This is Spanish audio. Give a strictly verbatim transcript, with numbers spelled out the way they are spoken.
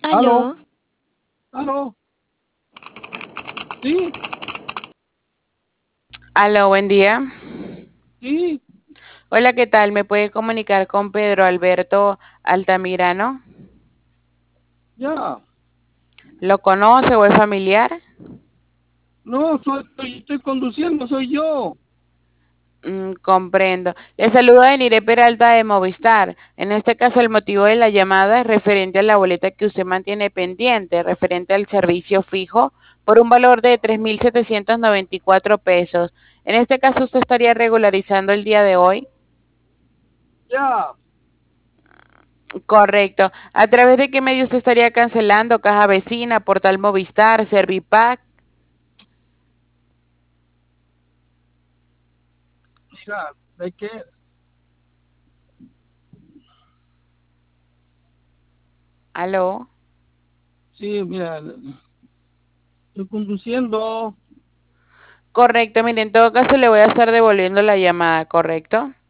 Aló, Aló, aló, sí, Aló, buen día. sí, Hola, ¿qué tal? ¿Me puede comunicar con Pedro Alberto Altamirano? ya. ¿Lo conoce o es familiar? No, soy, estoy, estoy conduciendo, soy yo. Mm, comprendo. Le saluda Enire Peralta de Movistar. En este caso, el motivo de la llamada es referente a la boleta que usted mantiene pendiente, referente al servicio fijo, por un valor de tres mil setecientos noventa y cuatro pesos. En este caso, usted estaría regularizando el día de hoy. Ya, Correcto. ¿A través de qué medio usted estaría cancelando? ¿Caja Vecina, Portal Movistar, Servipack? mira, hay que, ¿Aló? sí, mira, estoy conduciendo. Correcto, mire, en todo caso le voy a estar devolviendo la llamada, ¿correcto?